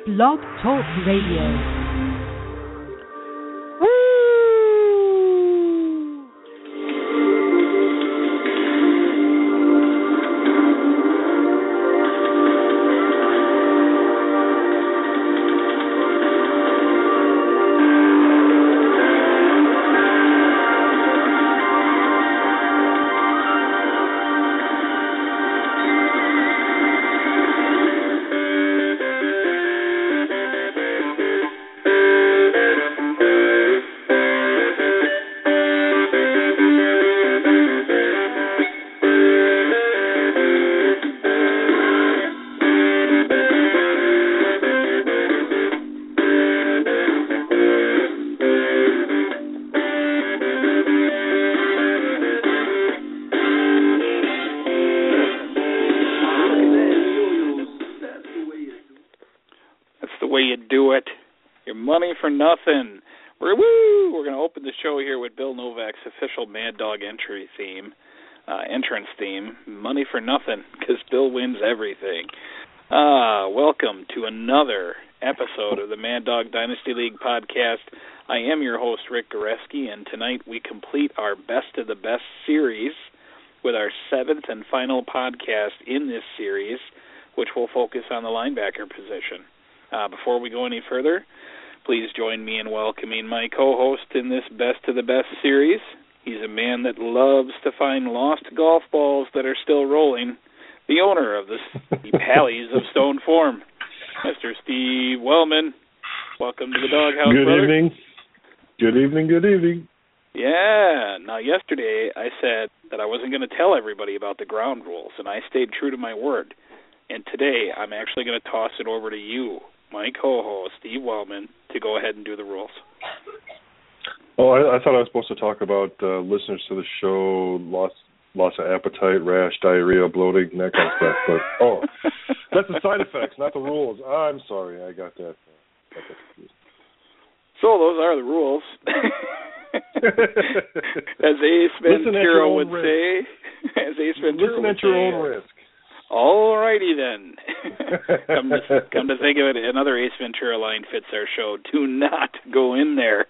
Blog Talk Radio. For nothing. We're going to open the show here with Bill Novak's official Mad Dog entrance theme, Money for Nothing, because Bill wins everything. Welcome to another episode of the Mad Dog Dynasty League podcast. I am your host, Rick Goreski, and tonight we complete our Best of the Best series with our seventh and final podcast in this series, which will focus on the linebacker position. Before we go any further, please join me in welcoming my co-host in this Best of the Best series. He's a man that loves to find lost golf balls that are still rolling, the owner of the Pallies of Stone Form, Mr. Steve Wellman. Welcome to the Doghouse, brother. Good evening. Yeah. Now, yesterday I said that I wasn't going to tell everybody about the ground rules, and I stayed true to my word. And today I'm actually going to toss it over to you, my co-host, Steve Wellman, to go ahead and do the rules. Oh, I thought I was supposed to talk about listeners to the show, loss of appetite, rash, diarrhea, bloating, and that kind of stuff. But, that's the side effects, not the rules. I'm sorry, I got that confused. So those are the rules. As Ace Ventura would say. Listen at your own risk. All righty then. Come to think of it, another Ace Ventura line fits our show. Do not go in there.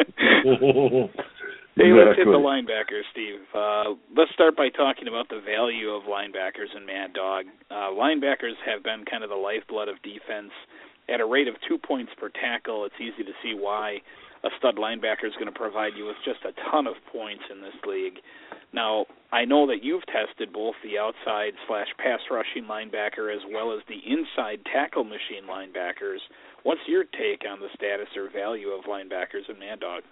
Hey, let's hit the linebackers, Steve. Let's start by talking about the value of linebackers in Mad Dog. Linebackers have been kind of the lifeblood of defense. At a rate of 2 points per tackle, it's easy to see why a stud linebacker is going to provide you with just a ton of points in this league. Now, I know that you've tested both the outside/pass rushing linebacker as well as the inside tackle machine linebackers. What's your take on the status or value of linebackers in Mad Dog?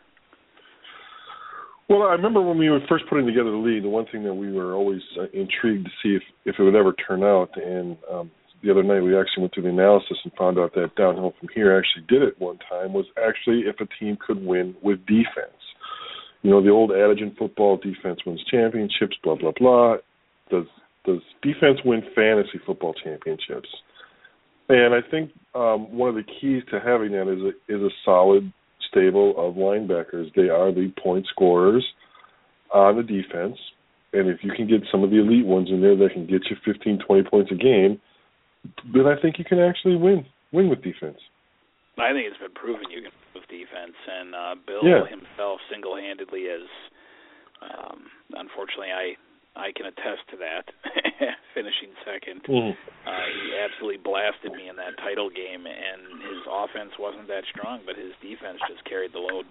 Well, I remember when we were first putting together the league, the one thing that we were always intrigued to see if it would ever turn out, and the other night we actually went through the analysis and found out that Downhill From Here actually did it one time, was actually if a team could win with defense. You know, the old adage in football, defense wins championships, blah, blah, blah. Does defense win fantasy football championships? And I think one of the keys to having that is a solid stable of linebackers. They are the point scorers on the defense. And if you can get some of the elite ones in there that can get you 15, 20 points a game, then I think you can actually win with defense. I think it's been proven you can with defense, and Bill himself single-handedly is, unfortunately, I can attest to that, finishing second. He absolutely blasted me in that title game, and his offense wasn't that strong, but his defense just carried the load.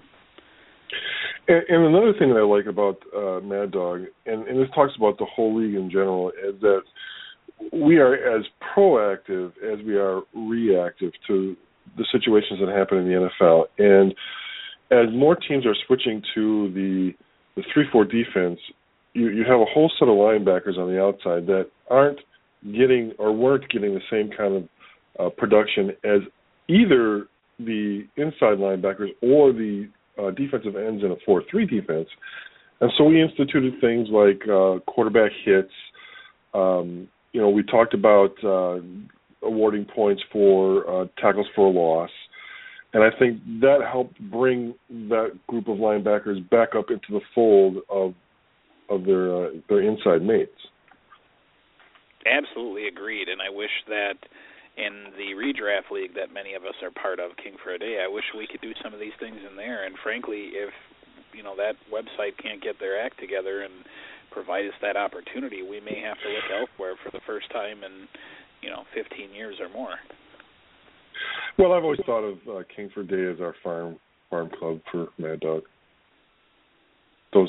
And another thing that I like about Mad Dog, and this talks about the whole league in general, is that we are as proactive as we are reactive to the situations that happen in the NFL. And as more teams are switching to the 3-4 defense, you have a whole set of linebackers on the outside that aren't getting or weren't getting the same kind of production as either the inside linebackers or the defensive ends in a 4-3 defense. And so we instituted things like quarterback hits. We talked about awarding points for tackles for a loss. And I think that helped bring that group of linebackers back up into the fold of their inside mates. Absolutely agreed, and I wish that in the redraft league that many of us are part of, King for a Day. I wish we could do some of these things in there. And frankly, if that website can't get their act together and provide us that opportunity, we may have to look elsewhere for the first time in 15 years or more. Well, I've always thought of King for a Day as our farm club for Mad Dog. Those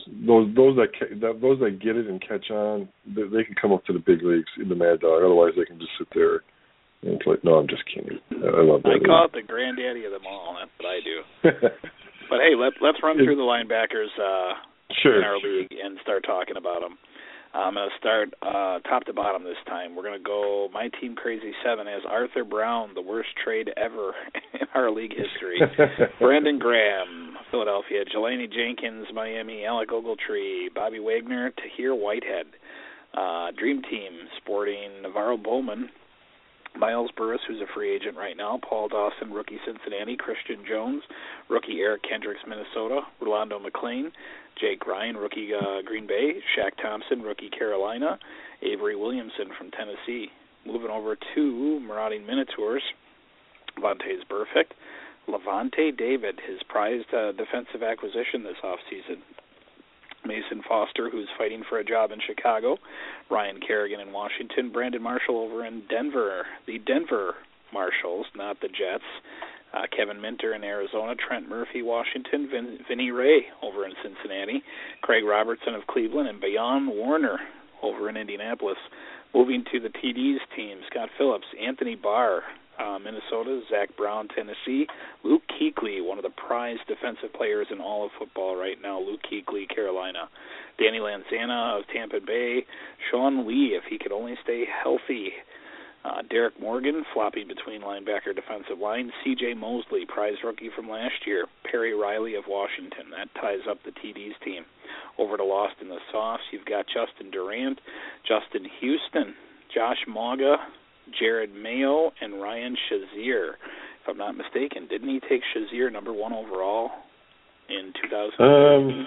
that get it and catch on, they can come up to the big leagues in the Mad Dog. Otherwise, they can just sit there and it's like, no, I'm just kidding. I love that. I call it the granddaddy of them all. That's what I do. But hey, let's run through the linebackers in our league and start talking about them. I'm going to start top to bottom this time. We're going to go my Team Crazy 7 as Arthur Brown, the worst trade ever in our league history. Brandon Graham, Philadelphia. Jelani Jenkins, Miami. Alec Ogletree. Bobby Wagner. Tahir Whitehead. Dream Team, sporting Navarro Bowman. Miles Burris, who's a free agent right now. Paul Dawson, rookie Cincinnati. Christian Jones, rookie Eric Kendricks, Minnesota. Rolando McClain. Jake Ryan, rookie Green Bay. Shaq Thompson, rookie Carolina. Avery Williamson from Tennessee. Moving over to Marauding Minotaurs. Vontaze Burfict. Levante David, his prized defensive acquisition this offseason. Mason Foster, who's fighting for a job in Chicago. Ryan Kerrigan in Washington. Brandon Marshall over in Denver. The Denver Marshals, not the Jets. Kevin Minter in Arizona. Trent Murphy, Washington. Vinny Ray over in Cincinnati. Craig Robertson of Cleveland. And Bayon Warner over in Indianapolis. Moving to the TD's team, Scott Phillips, Anthony Barr, Minnesota. Zach Brown, Tennessee. Luke Kuechly, one of the prized defensive players in all of football right now. Luke Kuechly, Carolina. Danny Lanzana of Tampa Bay. Sean Lee, if he could only stay healthy. Derek Morgan, flopping between linebacker defensive line. C.J. Mosley, prize rookie from last year. Perry Riley of Washington. That ties up the TD's team. Over to Lost in the Sauce, you've got Justin Durant, Justin Houston, Josh Mauga, Jared Mayo, and Ryan Shazier. If I'm not mistaken, didn't he take Shazier number 1 overall in 2013?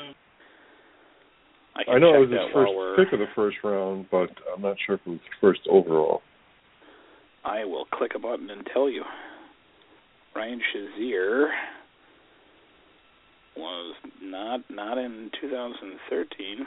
I know it was his first pick of the first round, but I'm not sure if it was first overall. I will click a button and tell you. Ryan Shazier was not in 2013.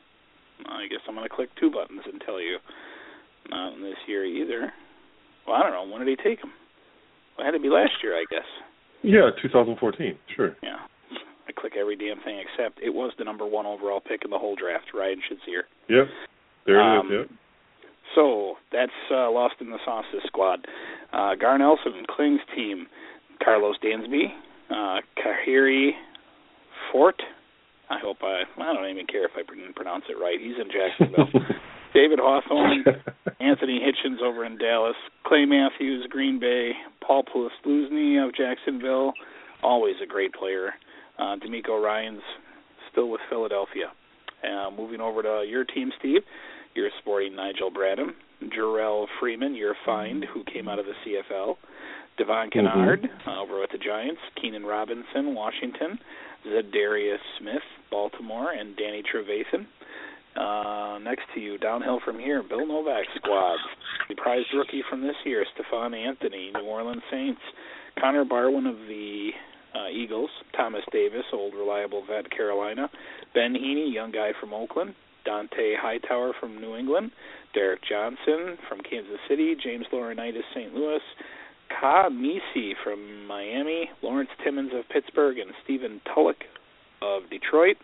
I guess I'm going to click 2 buttons and tell you. Not in this year either. Well, I don't know. When did he take him? Well, it had to be last year, I guess. Yeah, 2014. Sure. Yeah. I click every damn thing except it was the number 1 overall pick in the whole draft, Ryan Shazier. Yep. There it is, yep. So that's Lost in the Sauces squad. Gar Nelson, Kling's team, Carlos Dansby, Kahiri Fort. I don't even care if I pronounce it right. He's in Jacksonville. David Hawthorne, Anthony Hitchens over in Dallas, Clay Matthews, Green Bay, Paul Pulsluzny of Jacksonville, always a great player. D'Amico Ryans, still with Philadelphia. Moving over to your team, Steve, you're sporting Nigel Bradham, Jarrell Freeman, your find, who came out of the CFL, Devon Kennard over with the Giants, Keenan Robinson, Washington, Zadarius Smith, Baltimore, and Danny Trevathan. Next to you, downhill from here, Bill Novak's squad. The prized rookie from this year, Stephon Anthony, New Orleans Saints. Connor Barwin of the Eagles. Thomas Davis, old reliable vet, Carolina. Ben Heaney, young guy from Oakland. Dante Hightower from New England. Derek Johnson from Kansas City. James Laurinaitis, St. Louis. Ka Misi from Miami. Lawrence Timmons of Pittsburgh. And Stephen Tulloch of Detroit.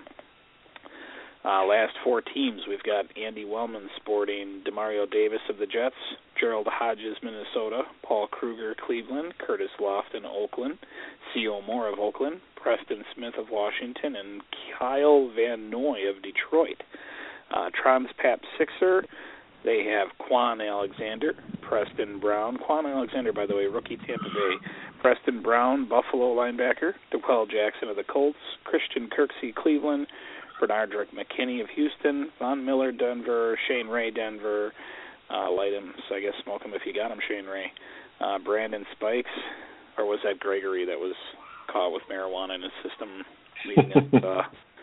Last 4 teams, we've got Andy Wellman sporting Demario Davis of the Jets, Gerald Hodges, Minnesota, Paul Kruger, Cleveland, Curtis Lofton, Oakland, C.O. Moore of Oakland, Preston Smith of Washington, and Kyle Van Noy of Detroit. Trans Pap Sixer, they have Quan Alexander, Preston Brown. Quan Alexander, by the way, rookie Tampa Bay. Preston Brown, Buffalo linebacker. DeQuell Jackson of the Colts. Christian Kirksey, Cleveland. Bernardrick McKinney of Houston, Von Miller, Denver, Shane Ray, Denver, light him, so I guess smoke him if you got him, Shane Ray. Brandon Spikes, or was that Gregory that was caught with marijuana in his system?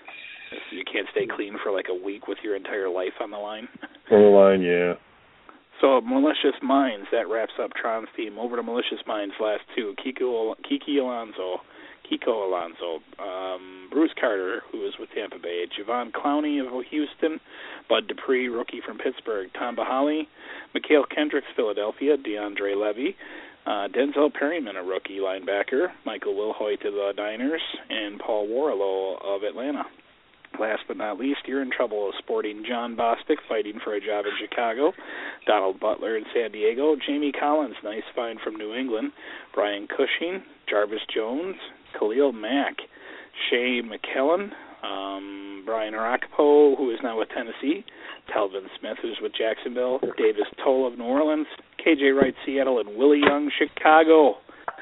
You can't stay clean for like a week with your entire life on the line. On the line, yeah. So Malicious Minds, that wraps up Tron's team. Over to Malicious Minds, last two. Kiko Alonso, Bruce Carter, who is with Tampa Bay, Javon Clowney of Houston, Bud Dupree, rookie from Pittsburgh, Tom Bahali, Mikhail Kendricks, Philadelphia, DeAndre Levy, Denzel Perryman, a rookie linebacker, Michael Wilhoit of the Niners, and Paul Warlow of Atlanta. Last but not least, you're in trouble of sporting John Bostic, fighting for a job in Chicago, Donald Butler in San Diego, Jamie Collins, nice find from New England, Brian Cushing, Jarvis Jones, Khalil Mack, Shea McKellen, Brian Arapaho, who is now with Tennessee, Telvin Smith, who's with Jacksonville, Davis Toll of New Orleans, KJ Wright, Seattle, and Willie Young, Chicago.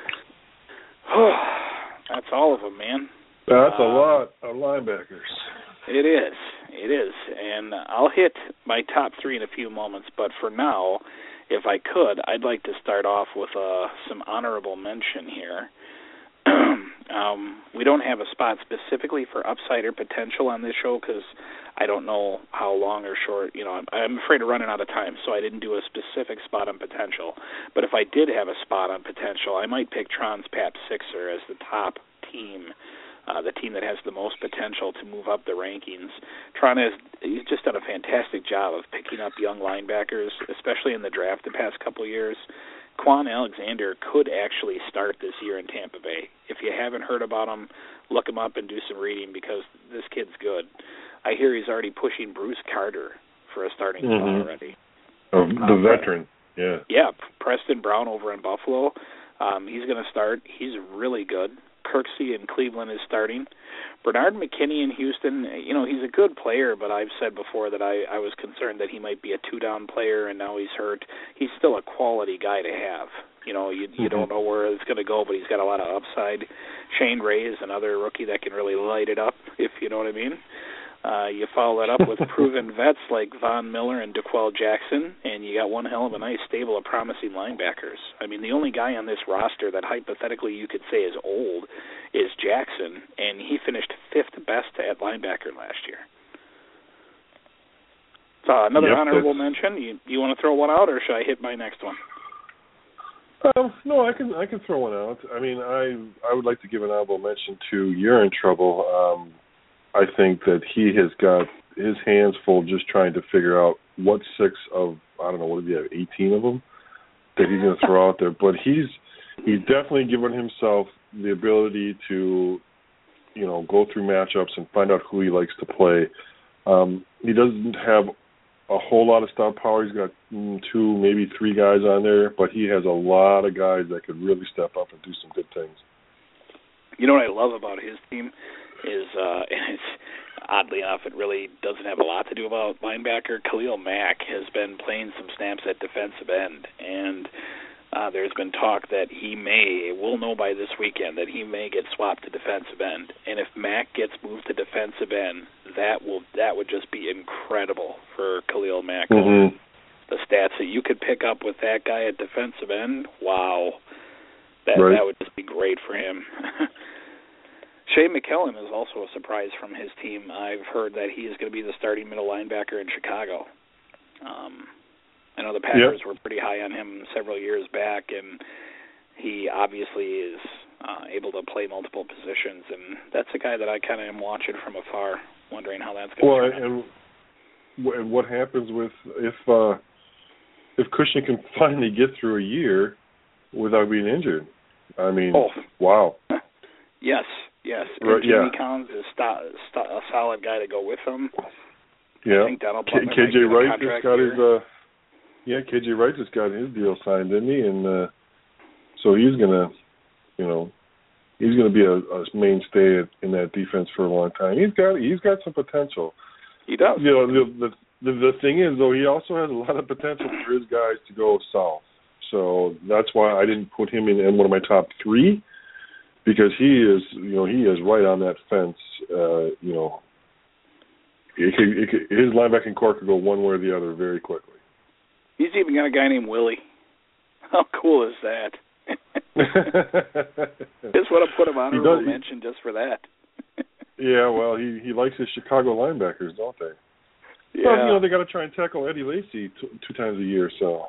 That's all of them, man. That's a lot of linebackers. It is. And I'll hit my top three in a few moments, but for now, if I could, I'd like to start off with some honorable mention here. We don't have a spot specifically for upside or potential on this show because I don't know how long or short, I'm afraid of running out of time, so I didn't do a specific spot on potential. But if I did have a spot on potential, I might pick Tron's Pap Sixer as the top team, the team that has the most potential to move up the rankings. He's just done a fantastic job of picking up young linebackers, especially in the draft the past couple of years. Quan Alexander could actually start this year in Tampa Bay. If you haven't heard about him, look him up and do some reading because this kid's good. I hear he's already pushing Bruce Carter for a starting spot already. Oh, the veteran, yeah. Yeah, Preston Brown over in Buffalo. He's going to start. He's really good. Kirksey in Cleveland is starting. Bernard McKinney in Houston, he's a good player, but I've said before that I was concerned that he might be a two-down player, and now he's hurt. He's still a quality guy to have. You don't know where it's going to go, but he's got a lot of upside. Shane Ray is another rookie that can really light it up, if you know what I mean. You follow that up with proven vets like Von Miller and DeQuell Jackson, and you got one hell of a nice stable of promising linebackers. I mean, the only guy on this roster that hypothetically you could say is old is Jackson, and he finished fifth best at linebacker last year. So another honorable mention. You want to throw one out, or should I hit my next one? No, I can throw one out. I mean, I would like to give an honorable mention to You're in Trouble. I think that he has got his hands full just trying to figure out what six of, I don't know, what do you have, 18 of them that he's going to throw out there. But he's definitely given himself the ability to, go through matchups and find out who he likes to play. He doesn't have a whole lot of star power. He's got 2, maybe 3 guys on there, but he has a lot of guys that could really step up and do some good things. You know what I love about his team is, and it's oddly enough, it really doesn't have a lot to do about linebacker. Khalil Mack has been playing some snaps at defensive end, and there's been talk that we'll know by this weekend that he may get swapped to defensive end. And if Mack gets moved to defensive end, that would just be incredible for Khalil Mack. Mm-hmm. The stats that you could pick up with that guy at defensive end, wow, that would just be great for him. Shea McKellen is also a surprise from his team. I've heard that he is going to be the starting middle linebacker in Chicago. I know the Packers were pretty high on him several years back, and he obviously is able to play multiple positions, and that's a guy that I kind of am watching from afar, wondering how that's going to turn out. And what happens with if Cushing can finally get through a year without being injured? I mean, wow. Yes. And Jimmy Collins is a solid guy to go with him. Yeah. I think Donald Butler KJ Wright just got his KJ Wright just got his deal signed, didn't he? And so he's gonna be a mainstay in that defense for a long time. He's got some potential. He does. The thing is, though, he also has a lot of potential for his guys to go south. So that's why I didn't put him in one of my top 3. Because he is right on that fence. His linebacking core could go one way or the other very quickly. He's even got a guy named Willie. How cool is that? Just want to put him on honorable mention just for that. Yeah, well, he likes his Chicago linebackers, don't they? Well, they got to try and tackle Eddie Lacy two times a year, so,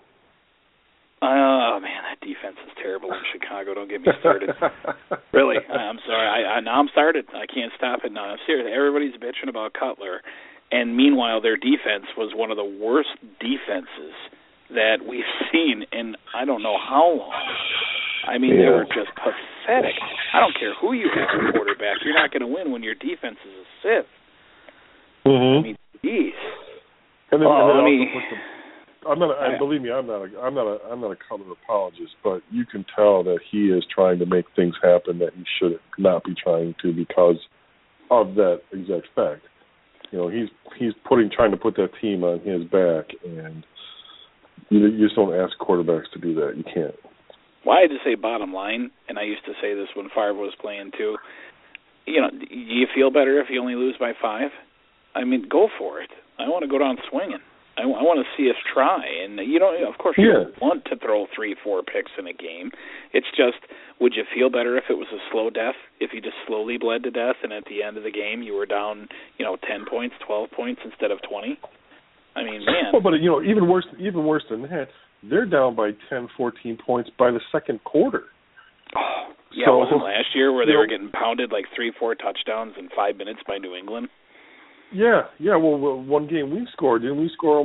Oh, man, that defense is terrible in Chicago. Don't get me started. Really, I'm sorry. Now I'm started. I can't stop it now. I'm serious. Everybody's bitching about Cutler, and meanwhile their defense was one of the worst defenses that we've seen in I don't know how long. I mean, they were just pathetic. I don't care who you have at quarterback. You're not going to win when your defense is a sieve. Mm-hmm. I mean, geez. And then believe me, I'm not a Cutler apologist, but you can tell that he is trying to make things happen that he should not be trying to because of that exact fact. He's trying to put that team on his back, and you just don't ask quarterbacks to do that. You can't. Well, I had to say bottom line, and I used to say this when Favre was playing too. Do you feel better if you only lose by 5? I mean, go for it. I want to go down swinging. I want to see us try. And, of course, you don't want to throw 3-4 picks in a game. It's just, would you feel better if it was a slow death, if you just slowly bled to death, and at the end of the game you were down, 10 points, 12 points instead of 20? I mean, man. Well, but, even worse than that, they're down by 10, 14 points by the second quarter. Oh, yeah, so, wasn't last year where they were getting pounded like 3-4 touchdowns in 5 minutes by New England? Yeah. Well, one game we scored, didn't we score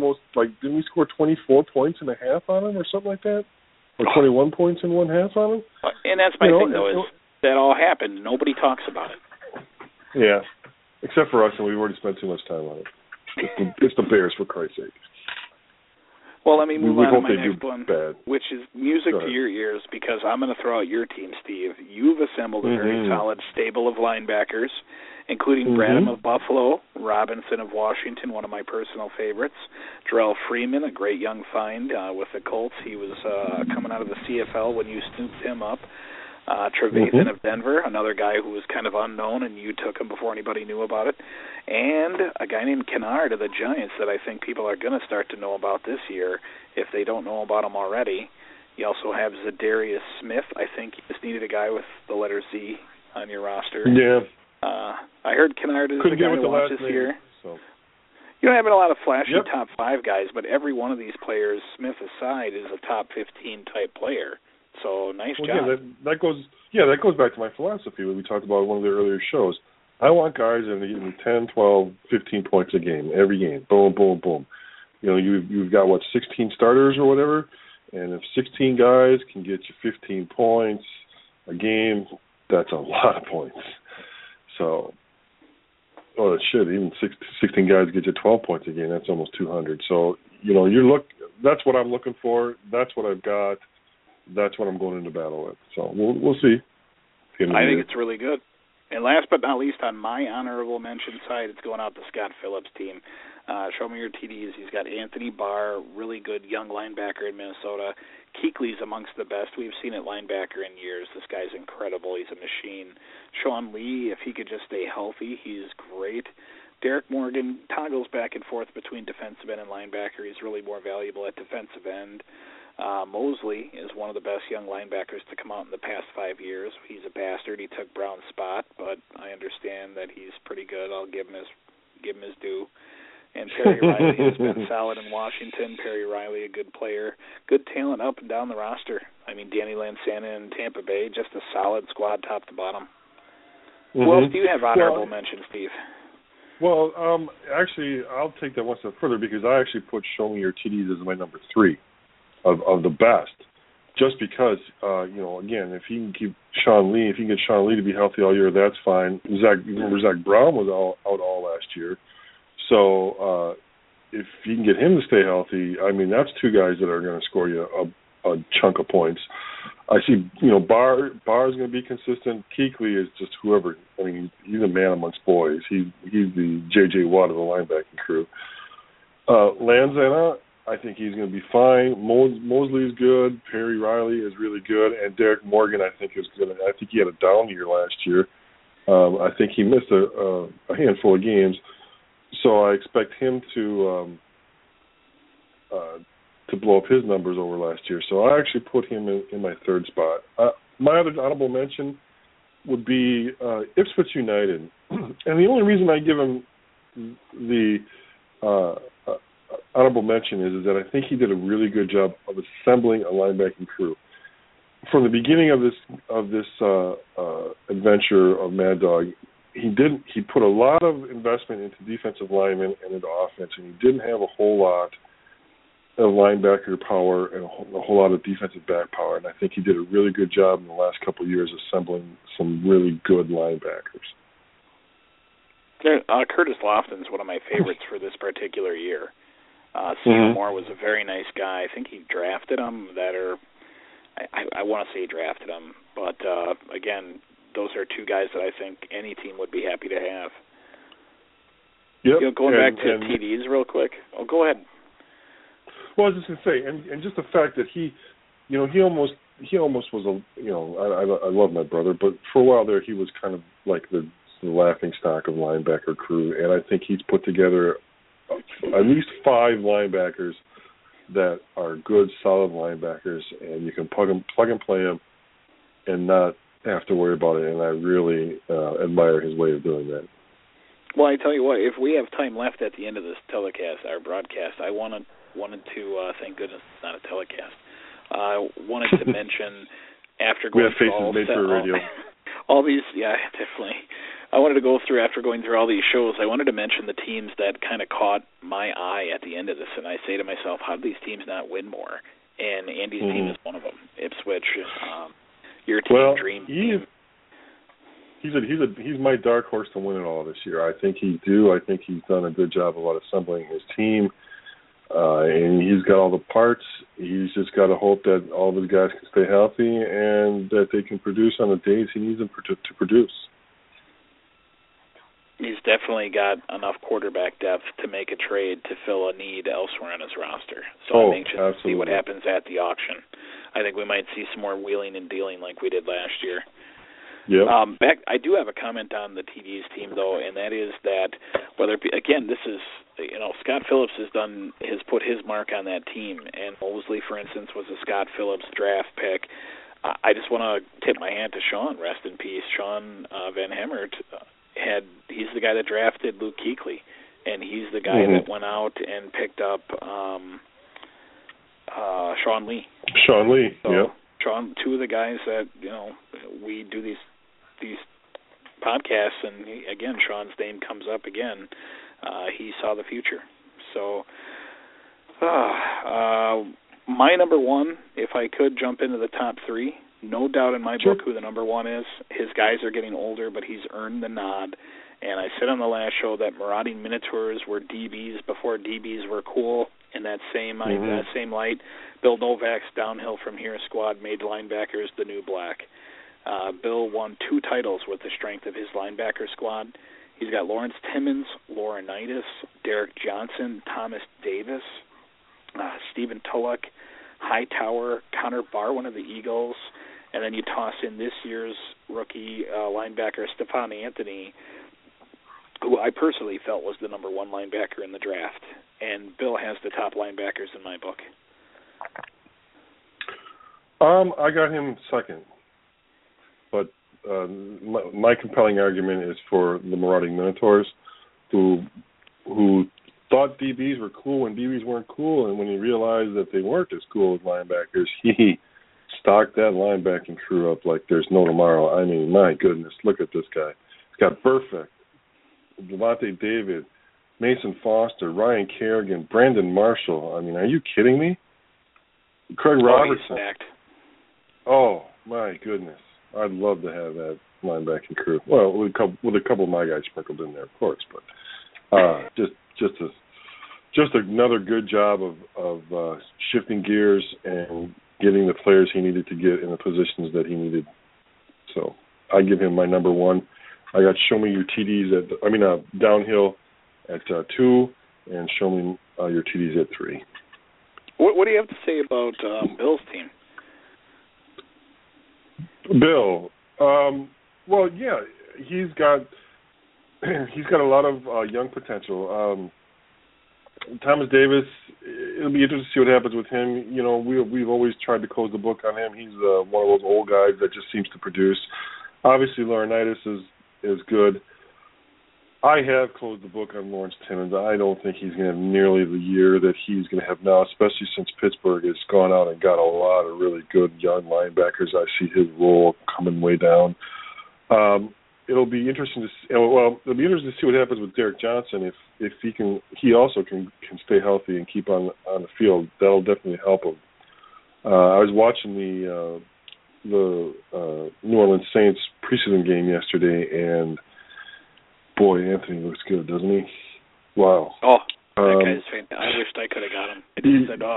24 points in a half on them or something like that? Or 21 points in one half on them? And that's my thing, though, is that all happened. Nobody talks about it. Yeah, except for us, and we've already spent too much time on it. It's the Bears, for Christ's sake. Well, let me move on to my next one, bad. which is music to your ears, because I'm going to throw out your team, Steve. You've assembled a very solid stable of linebackers, including Bradham of Buffalo, Robinson of Washington, one of my personal favorites, Jarrell Freeman, a great young find with the Colts. He was coming out of the CFL when you snooped him up. Trevathan of Denver, another guy who was kind of unknown, and you took him before anybody knew about it. And a guy named Kennard of the Giants that I think people are going to start to know about this year if they don't know about him already. You also have Zadarius Smith. I think you just needed a guy with the letter Z on your roster. Yeah. I heard Kennard is the guy to watch this year. So. You don't have a lot of flashy top 5 guys, but every one of these players, Smith aside, is a top 15 type player. So nice job. Yeah, that goes back to my philosophy that we talked about in one of the earlier shows. I want guys that are getting 10, 12, 15 points a game, every game. Boom, boom, boom. You've got, 16 starters or whatever, and if 16 guys can get you 15 points a game, that's a lot of points. So, even 16 guys get you 12 points a game, that's almost 200. So, that's what I'm looking for. That's what I've got. That's what I'm going into battle with. So we'll see. I think it's really good. And last but not least, on my honorable mention side, it's going out to Scott Phillips' team. Show me your TDs. He's got Anthony Barr, really good young linebacker in Minnesota. Kuechly's amongst the best we've seen at linebacker in years. This guy's incredible. He's a machine. Sean Lee, if he could just stay healthy, he's great. Derek Morgan toggles back and forth between defensive end and linebacker. He's really more valuable at defensive end. Mosley is one of the best young linebackers to come out in the past 5 years. He's a bastard. He took Brown's spot, but I understand that he's pretty good. I'll give him his due. And Perry Riley has been solid in Washington. Perry Riley, a good player. Good talent up and down the roster. I mean, Danny Lansana in Tampa Bay, just a solid squad top to bottom. Who else do you have honorable mention, Steve? Well, actually, I'll take that one step further because I actually put Show Me Your TDs as my number 3 of the best. Just because, again, if he can keep Sean Lee, if he can get Sean Lee to be healthy all year, that's fine. Zach Brown was out all last year. So if you can get him to stay healthy, I mean, that's 2 guys that are going to score you a chunk of points. I see, Barr is going to be consistent. Kuechly is just whoever. I mean, he's a man amongst boys. He's the J.J. Watt of the linebacking crew. Lansana, I think he's going to be fine. Mosley is good. Perry Riley is really good, and Derek Morgan, I think is good. I think he had a down year last year. I think he missed a handful of games, so I expect him to blow up his numbers over last year. So I actually put him in my 3rd spot. My other honorable mention would be Ipswich United, and the only reason I give him the honorable mention is that I think he did a really good job of assembling a linebacking crew. From the beginning of this adventure of Mad Dog, he put a lot of investment into defensive linemen and into offense, and he didn't have a whole lot of linebacker power and a whole lot of defensive back power. And I think he did a really good job in the last couple of years assembling some really good linebackers. Curtis Lofton's one of my favorites for this particular year. Stephen Moore was a very nice guy. I think he drafted him. I want to say he drafted him. But, again, those are two guys that I think any team would be happy to have. Yep. Going back to TDs real quick. Oh, go ahead. Well, I was just going to say, and just the fact that he almost was I love my brother, but for a while there he was kind of like the laughing stock of linebacker crew, and I think he's put together at least 5 linebackers that are good, solid linebackers, and you can plug and play them and not have to worry about it, and I really admire his way of doing that. Well, I tell you what, if we have time left at the end of this telecast, our broadcast, I wanted to, thank goodness it's not a telecast, I wanted to mention after going through all these, yeah, definitely. I wanted to go through, after going through all these shows, I wanted to mention the teams that kind of caught my eye at the end of this, and I say to myself, how do these teams not win more? And Andy's team is one of them. Ipswich, your team, Dream team. He's my dark horse to win it all this year. I think he's done a good job about assembling his team, and he's got all the parts. He's just got to hope that all of his guys can stay healthy and that they can produce on the days he needs them to produce. He's definitely got enough quarterback depth to make a trade to fill a need elsewhere on his roster. So I'm anxious to see what happens at the auction. I think we might see some more wheeling and dealing like we did last year. Yep. I do have a comment on the TD's team, though, and that is that this is, Scott Phillips has put his mark on that team, and Mosley, for instance, was a Scott Phillips draft pick. I just want to tip my hand to Sean, rest in peace. Sean Van Hemert, he's the guy that drafted Luke Kuechly, and he's the guy that went out and picked up Sean Lee. Sean Lee, so, Sean, two of the guys that, we do these podcasts, and again, Sean's name comes up again. He saw the future. So, my number one, if I could jump into the top 3, no doubt in my book who the number one is. His guys are getting older, but he's earned the nod. And I said on the last show that Marauding Minotaurs were DBs before DBs were cool. In that same light, Bill Novak's Downhill From Here squad made linebackers the new black. Bill won 2 titles with the strength of his linebacker squad. He's got Lawrence Timmons, Laurinaitis, Derek Johnson, Thomas Davis, Stephen Tulloch, Hightower, Connor Barwin of the Eagles, and then you toss in this year's rookie linebacker Stephon Anthony, who I personally felt was the number 1 linebacker in the draft. And Bill has the top linebackers in my book. I got him second. But my compelling argument is for the Marauding Minotaurs, who thought DBs were cool when DBs weren't cool, and when he realized that they weren't as cool as linebackers, he stocked that linebacking crew up like there's no tomorrow. I mean, my goodness, look at this guy. He's got Burfict, Devontae David, Mason Foster, Ryan Kerrigan, Brandon Marshall. I mean, are you kidding me? Craig Robertson. Oh, my goodness. I'd love to have that linebacking crew. Well, with a couple of my guys sprinkled in there, of course, but just another good job of shifting gears and getting the players he needed to get in the positions that he needed. So I give him my number 1. I got Show Me Your TDs Downhill at 2, and Show Me Your TDs at 3. What do you have to say about Bill's team? Bill, well, yeah, he's got a lot of young potential. Thomas Davis, it'll be interesting to see what happens with him. We've always tried to close the book on him. He's one of those old guys that just seems to produce. Obviously, Laurinaitis is good. I have closed the book on Lawrence Timmons. I don't think he's going to have nearly the year that he's going to have now, especially since Pittsburgh has gone out and got a lot of really good young linebackers. I see his role coming way down. It'll be interesting to see. Well, it'll be interesting to see what happens with Derek Johnson if he also can stay healthy and keep on the field. That'll definitely help him. I was watching the New Orleans Saints preseason game yesterday, and boy, Anthony looks good, doesn't he? Wow. Oh, that guy's fantastic. I wished I could have got him. I just said,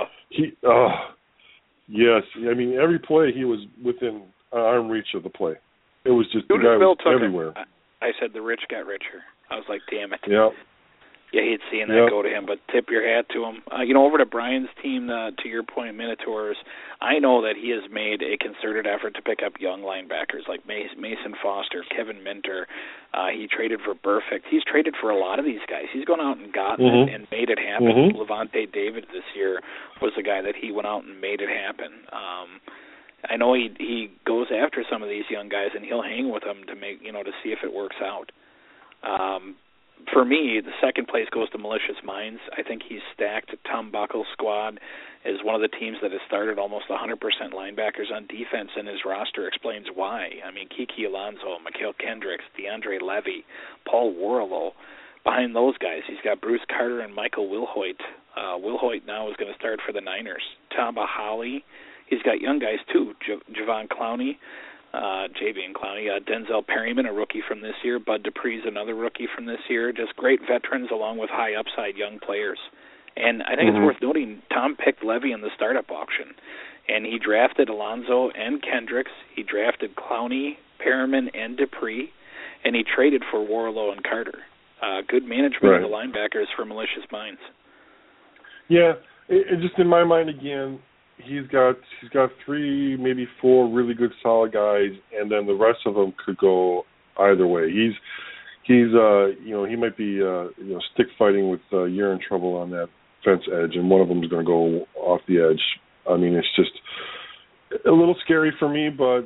yes. I mean, every play he was within arm reach of the play. It was just the guy Bill was everywhere. I said the rich got richer. I was like, damn it. Yeah. You hate seeing that go to him, but tip your hat to him. Over to Brian's team, to your point, Minotaurs, I know that he has made a concerted effort to pick up young linebackers like Mason Foster, Kevin Minter. He traded for Burfict. He's traded for a lot of these guys. He's gone out and gotten it and made it happen. Levante David this year was the guy that he went out and made it happen. I know he goes after some of these young guys, and he'll hang with them to make to see if it works out. For me, the second place goes to Malicious Minds. I think he's stacked. Tom Buckle's squad is one of the teams that has started almost 100% linebackers on defense, and his roster explains why. I mean, Kiki Alonso, Mikael Kendricks, DeAndre Levy, Paul Warlow. Behind those guys, he's got Bruce Carter and Michael Wilhoit. Wilhoit now is going to start for the Niners. Tamba Hawley. He's got young guys, too. Javon Clowney. Javian Clowney, Denzel Perryman, a rookie from this year. Bud Dupree's another rookie from this year. Just great veterans along with high upside young players. And I think it's worth noting, Tom picked Levy in the startup auction, and he drafted Alonzo and Kendricks. He drafted Clowney, Perriman, and Dupree, and he traded for Warlow and Carter. Good management of the linebackers for Malicious Minds. Yeah, it just in my mind again, he's got 3, maybe 4 really good solid guys, and then the rest of them could go either way. He's he might be stick fighting with you're in trouble on that fence edge, and one of them is going to go off the edge. I mean, it's just a little scary for me, but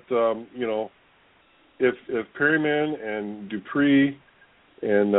if Perryman and Dupree and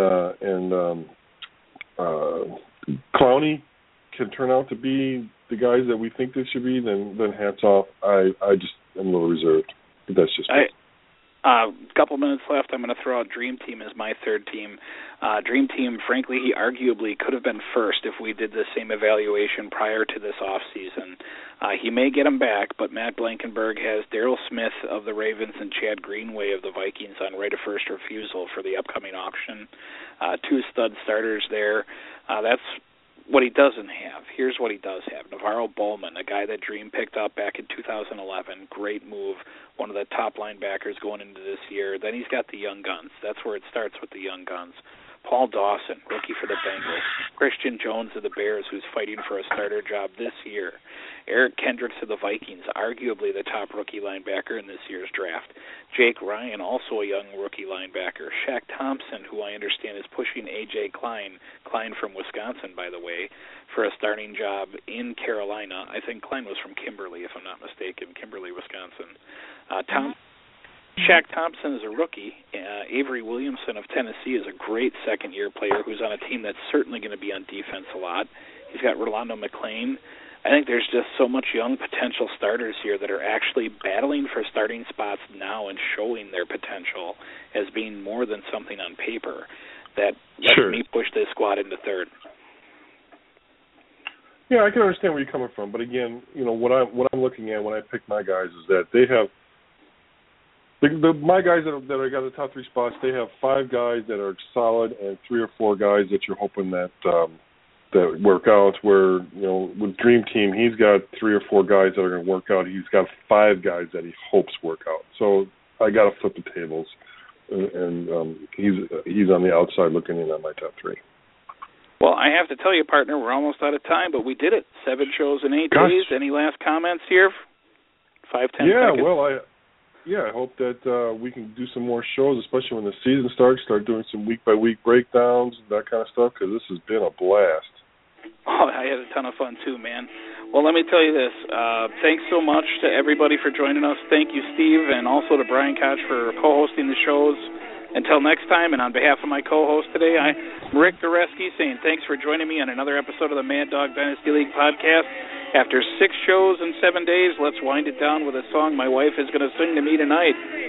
Clowney can turn out to be the guys that we think they should be, then hats off. I just am a little reserved. But that's just me. A couple minutes left. I'm going to throw out Dream Team as my third team. Dream Team, frankly, he arguably could have been first if we did the same evaluation prior to this offseason. He may get him back, but Matt Blankenberg has Daryl Smith of the Ravens and Chad Greenway of the Vikings on right of first refusal for the upcoming auction. 2 stud starters there. That's what he doesn't have. Here's what he does have. Navarro Bowman, a guy that Dream picked up back in 2011. Great move. One of the top linebackers going into this year. Then he's got the young guns. That's where it starts with the young guns. Paul Dawson, rookie for the Bengals. Christian Jones of the Bears, who's fighting for a starter job this year. Eric Kendricks of the Vikings, arguably the top rookie linebacker in this year's draft. Jake Ryan, also a young rookie linebacker. Shaq Thompson, who I understand is pushing A.J. Klein from Wisconsin, by the way, for a starting job in Carolina. I think Klein was from Kimberly, if I'm not mistaken, Kimberly, Wisconsin. Shaq Thompson is a rookie. Avery Williamson of Tennessee is a great second-year player who's on a team that's certainly going to be on defense a lot. He's got Rolando McClain. I think there's just so much young potential starters here that are actually battling for starting spots now and showing their potential as being more than something on paper that lets me push this squad into third. Yeah, I can understand where you're coming from, but again, what I'm looking at when I pick my guys is that they have my guys that are got the top 3 spots. They have 5 guys that are solid and 3 or 4 guys that you're hoping that work out. Where with Dream Team, he's got 3 or 4 guys that are going to work out. He's got 5 guys that he hopes work out. So I got to flip the tables, and he's on the outside looking in on my top 3. Well, I have to tell you, partner, we're almost out of time, but we did it. 7 shows in 8 days. Any last comments here? 5-10 seconds. Well, I hope that we can do some more shows, especially when the season starts, start doing some week-by-week breakdowns, that kind of stuff, because this has been a blast. Oh, I had a ton of fun, too, man. Well, let me tell you this. Thanks so much to everybody for joining us. Thank you, Steve, and also to Brian Koch for co-hosting the shows. Until next time, and on behalf of my co-host today, I'm Rick Goreski saying thanks for joining me on another episode of the Mad Dog Dynasty League podcast. After 6 shows in 7 days, let's wind it down with a song my wife is going to sing to me tonight.